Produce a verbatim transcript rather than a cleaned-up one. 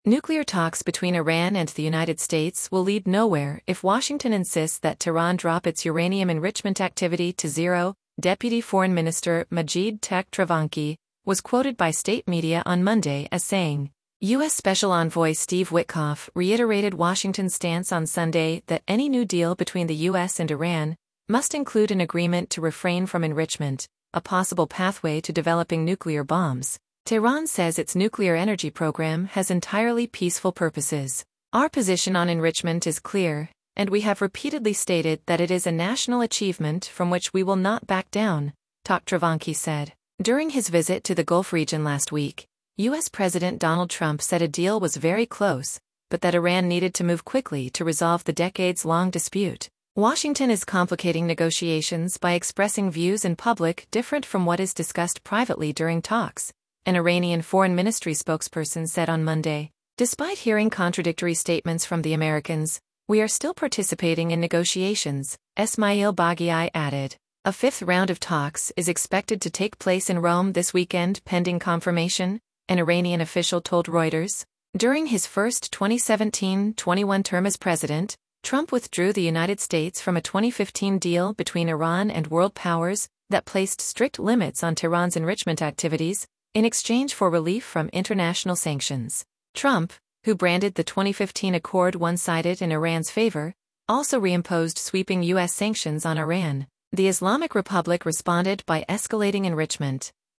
Nuclear talks between Iran and the United States will lead nowhere if Washington insists that Tehran drop its uranium enrichment activity to zero. Deputy Foreign Minister Majid Takhtravanchi was quoted by state media on Monday as saying, U S Special Envoy Steve Witkoff reiterated Washington's stance on Sunday that any new deal between the U S and Iran must include an agreement to refrain from enrichment, a possible pathway to developing nuclear bombs. Tehran says its nuclear energy program has entirely peaceful purposes. Our position on enrichment is clear, and we have repeatedly stated that it is a national achievement from which we will not back down, Takhtravanchi said. During his visit to the Gulf region last week, U S President Donald Trump said a deal was very close, but that Iran needed to move quickly to resolve the decades-long dispute. Washington is complicating negotiations by expressing views in public different from what is discussed privately during talks, an Iranian Foreign Ministry spokesperson said on Monday. Despite hearing contradictory statements from the Americans, we are still participating in negotiations, Esmail Baghaei added. A fifth round of talks is expected to take place in Rome this weekend pending confirmation, an Iranian official told Reuters. During his first twenty seventeen twenty-one term as president, Trump withdrew the United States from a twenty fifteen deal between Iran and world powers that placed strict limits on Tehran's enrichment activities, in exchange for relief from international sanctions. Trump, who branded the twenty fifteen accord one-sided in Iran's favor, also reimposed sweeping U S sanctions on Iran. The Islamic Republic responded by escalating enrichment,